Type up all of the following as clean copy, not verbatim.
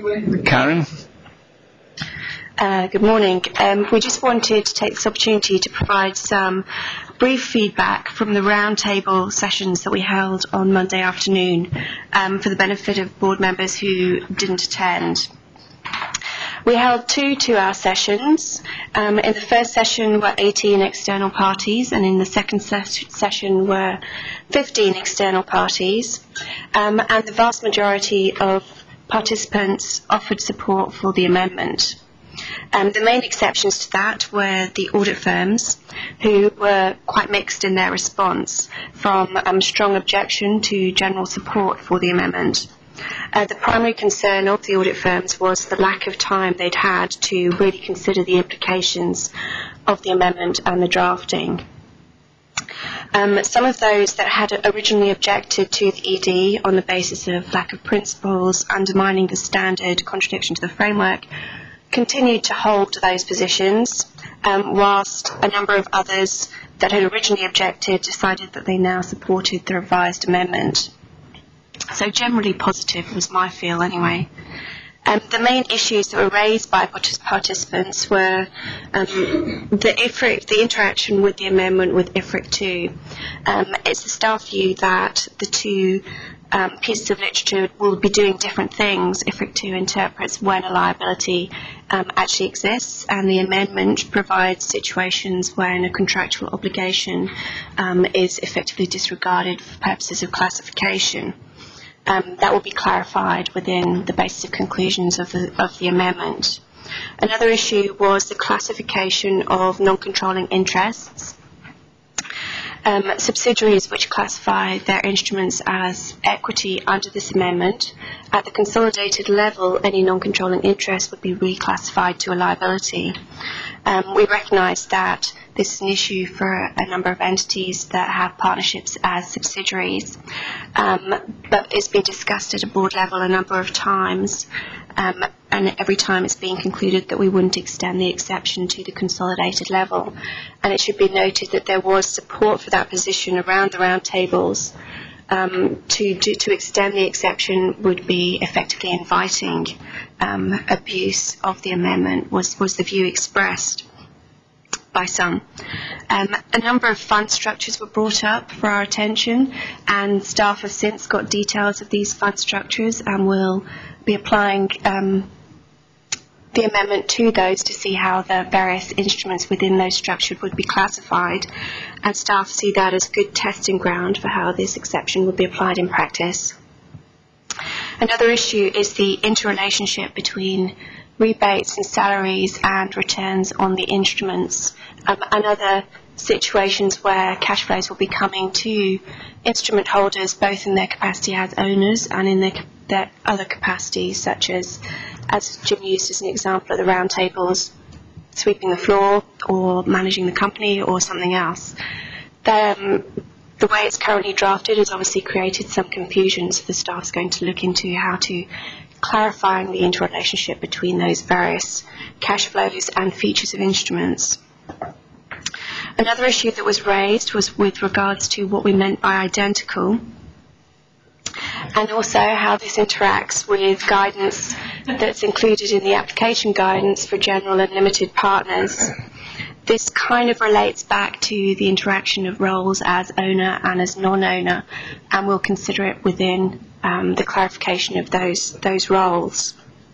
Karen? Good morning. We just wanted to take this opportunity to provide some brief feedback from the roundtable sessions that we held on Monday afternoon for the benefit of board members who didn't attend. We held 2 2-hour sessions. In the first session were 18 external parties, and in the second session were 15 external parties, and the vast majority of participants offered support for the amendment. The main exceptions to that were the audit firms, who were quite mixed in their response, from strong objection to general support for the amendment. The primary concern of the audit firms was the lack of time they'd had to really consider the implications of the amendment and the drafting. Some of those that had originally objected to the ED on the basis of lack of principles, undermining the standard, contradiction to the framework, continued to hold to those positions, whilst a number of others that had originally objected decided that they now supported the revised amendment. So generally positive was my feel anyway. The main issues that were raised by participants were the interaction with the amendment with IFRIC 2. It's the staff view that the two pieces of literature will be doing different things. IFRIC 2 interprets when a liability actually exists, and the amendment provides situations when a contractual obligation is effectively disregarded for purposes of classification. That will be clarified within the basis of conclusions of the amendment. Another issue was the classification of non-controlling interests. Subsidiaries which classify their instruments as equity under this amendment, at the consolidated level, any non-controlling interest would be reclassified to a liability. We recognise that this is an issue for a number of entities that have partnerships as subsidiaries, but it's been discussed at a board level a number of times, and every time it's been concluded that we wouldn't extend the exception to the consolidated level. And it should be noted that there was support for that position around the round tables. To extend the exception would be effectively inviting abuse of the amendment, was the view expressed by some. A number of fund structures were brought up for our attention, and staff have since got details of these fund structures and will be applying the amendment to those to see how the various instruments within those structures would be classified, and staff see that as good testing ground for how this exception would be applied in practice. Another issue is the interrelationship between rebates and salaries and returns on the instruments, and other situations where cash flows will be coming to instrument holders both in their capacity as owners and in their other capacities, such as Jim used as an example at the round tables, sweeping the floor or managing the company or something else. The way it's currently drafted has obviously created some confusion, so the staff's going to look into how to clarifying the interrelationship between those various cash flows and features of instruments. Another issue that was raised was with regards to what we meant by identical, and also how this interacts with guidance that's included in the application guidance for general and limited partners. This kind of relates back to the interaction of roles as owner and as non-owner, and we'll consider it within the clarification of those roles.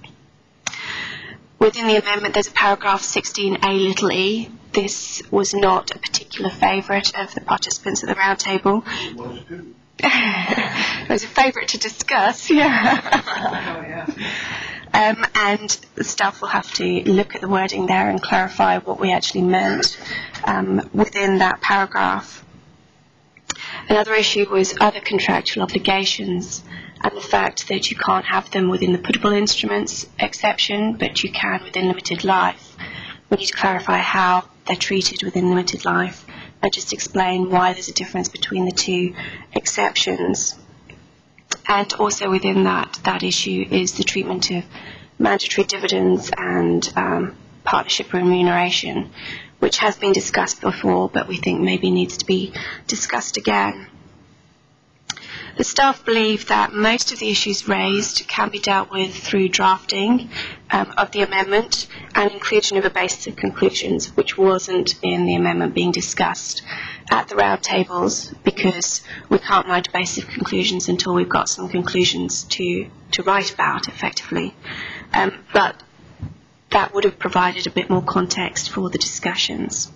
Within the amendment, there's a paragraph 16a(e). This was not a particular favourite of the participants at the round table. It was too. It was a favourite to discuss, yeah. And the staff will have to look at the wording there and clarify what we actually meant within that paragraph. Another issue was other contractual obligations, and the fact that you can't have them within the puttable instruments exception, but you can within limited life. We need to clarify how they're treated within limited life, and just explain why there's a difference between the two exceptions. And also within that issue is the treatment of mandatory dividends and partnership remuneration, which has been discussed before, but we think maybe needs to be discussed again. The staff believe that most of the issues raised can be dealt with through drafting of the amendment and inclusion of a basis of conclusions, which wasn't in the amendment being discussed at the roundtables, because we can't write a basis of conclusions until we've got some conclusions to write about effectively. But that would have provided a bit more context for the discussions.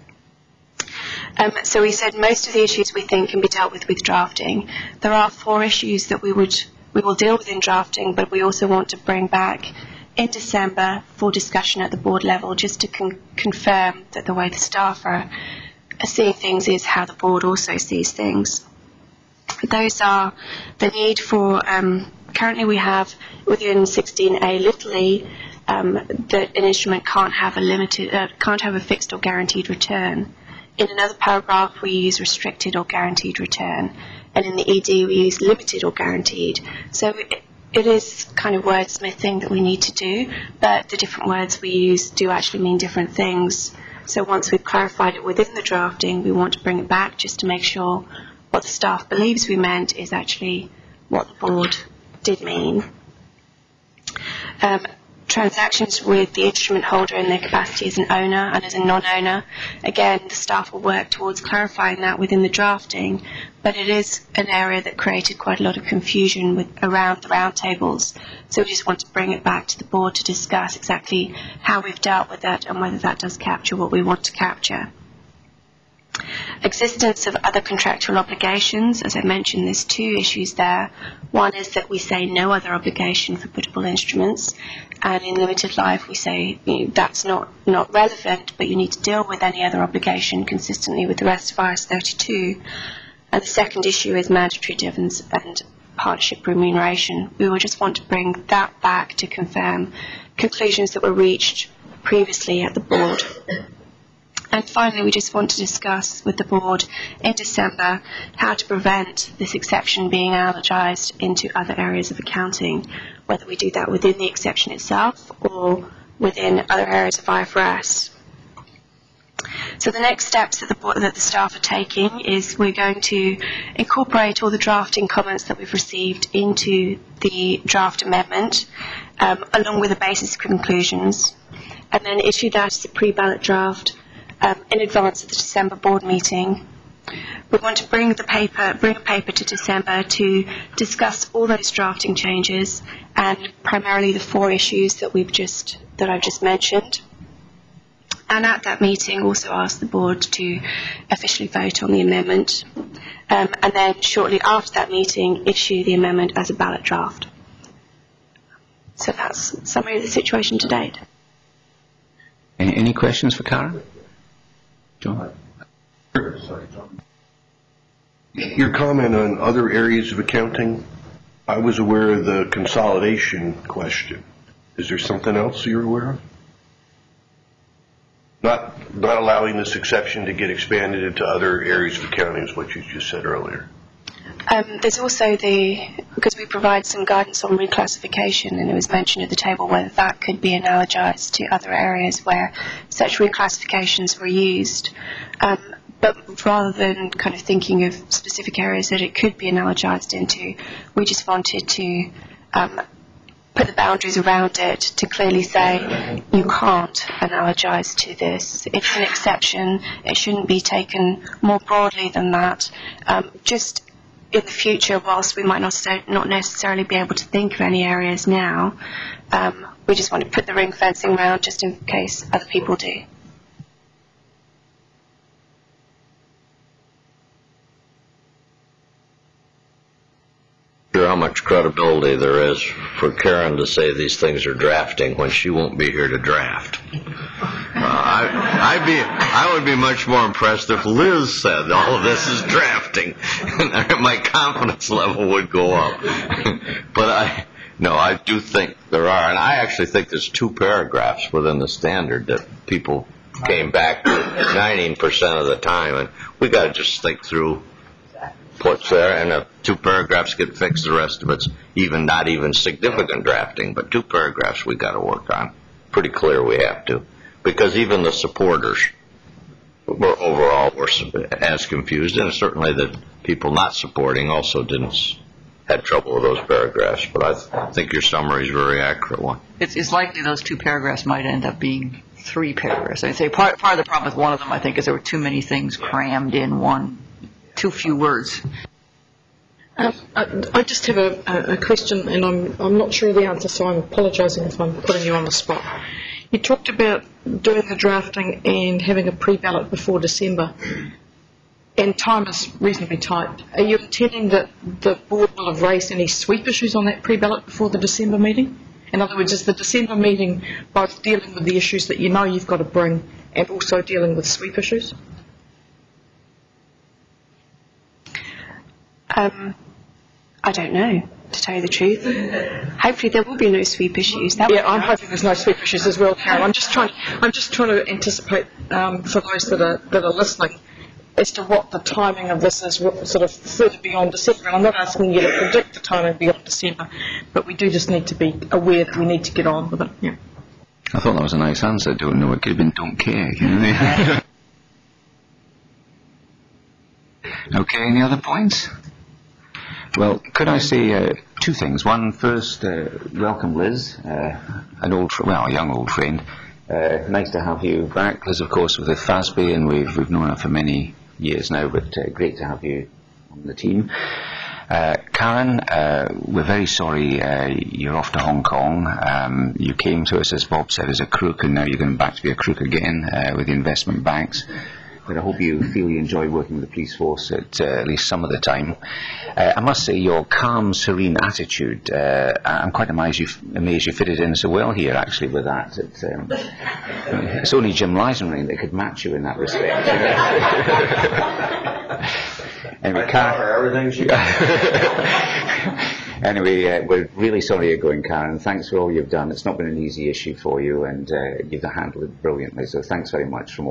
So we said most of the issues we think can be dealt with drafting. There are 4 issues that we will deal with in drafting, but we also want to bring back in December for discussion at the board level, just to confirm that the way the staff are seeing things is how the board also sees things. Those are the need for, currently we have within 16A little e, that an instrument can't have a fixed or guaranteed return. In another paragraph, we use restricted or guaranteed return, and in the ED, we use limited or guaranteed. So it is kind of wordsmithing that we need to do, but the different words we use do actually mean different things. So once we've clarified it within the drafting, we want to bring it back just to make sure what the staff believes we meant is actually what the board did mean. Transactions with the instrument holder in their capacity as an owner and as a non-owner. Again, the staff will work towards clarifying that within the drafting, but it is an area that created quite a lot of confusion around the roundtables. So we just want to bring it back to the board to discuss exactly how we've dealt with that and whether that does capture what we want to capture. Existence of other contractual obligations. As I mentioned, there's 2 issues there. One is that we say no other obligation for puttable instruments, and in limited life we say that's not relevant, but you need to deal with any other obligation consistently with the rest of IS 32. And the second issue is mandatory dividends and partnership remuneration. We will just want to bring that back to confirm conclusions that were reached previously at the board. And finally, we just want to discuss with the board in December how to prevent this exception being analogized into other areas of accounting, whether we do that within the exception itself or within other areas of IFRS. So the next steps that the staff are taking is we're going to incorporate all the drafting comments that we've received into the draft amendment, along with the basis of conclusions, and then issue that as a pre-ballot draft in advance of the December board meeting. We want to bring a paper to December to discuss all those drafting changes and primarily the 4 issues that I've just mentioned. And at that meeting, also ask the board to officially vote on the amendment, and then shortly after that meeting, issue the amendment as a ballot draft. So that's a summary of the situation to date. Any questions for Karen? John? Sorry, John. Your comment on other areas of accounting, I was aware of the consolidation question. Is there something else you're aware of? Not allowing this exception to get expanded into other areas of accounting is what you just said earlier. There's also because we provide some guidance on reclassification, and it was mentioned at the table whether that could be analogized to other areas where such reclassifications were used. But rather than kind of thinking of specific areas that it could be analogized into, we just wanted to put the boundaries around it to clearly say you can't analogize to this. It's an exception. It shouldn't be taken more broadly than that. Just in the future, whilst we might not necessarily be able to think of any areas now, we just want to put the ring fencing around just in case other people do. Sure how much credibility there is for Karen to say these things are drafting when she won't be here to draft. I would be much more impressed if Liz said all of this is drafting, and my confidence level would go up. But I do think there are, and I actually think there's 2 paragraphs within the standard that people came back to 19% of the time, and we got to just think through what's there, and if 2 paragraphs get fixed, the rest of it's not even significant drafting, but 2 paragraphs we got to work on. Pretty clear we have to, because even the supporters overall we're as confused, and certainly the people not supporting also had trouble with those paragraphs. But I think your summary is a very accurate one. It's likely those 2 paragraphs might end up being 3 paragraphs. I'd say part of the problem with one of them, I think, is there were too many things crammed in too few words. I just have a question, and I'm not sure of the answer, so I'm apologising if I'm putting you on the spot. You talked about doing the drafting and having a pre-ballot before December, and time is reasonably tight. Are you intending that the board will have raised any sweep issues on that pre-ballot before the December meeting? In other words, is the December meeting both dealing with the issues that you know you've got to bring and also dealing with sweep issues? I don't know, to tell you the truth. Hopefully there will be no sweep issues. I'm hoping there's no sweep issues as well, Karen. I'm just trying to anticipate for those that are listening as to what the timing of this is, sort of further beyond December. And I'm not asking you to predict the timing beyond December, but we do just need to be aware that we need to get on with it. Yeah. I thought that was a nice answer. Don't know. It could have been don't care. You know? Okay, any other points? Well, could I say 2 things? One, first, welcome Liz, a young old friend. Nice to have you back. Liz, of course, with the FASB, and we've known her for many years now, but great to have you on the team. Karen, we're very sorry you're off to Hong Kong. You came to us, as Bob said, as a crook, and now you're going back to be a crook again with the investment banks. But I hope you feel you enjoy working with the police force at least some of the time. I must say, your calm, serene attitude, I'm quite amazed you fitted in so well here, actually, with that. It's only Jim Reisenring that could match you in that respect. Anyway, Anyway, we're really sorry you're going, Karen. Thanks for all you've done. It's not been an easy issue for you, and you've handled it brilliantly. So thanks very much from all.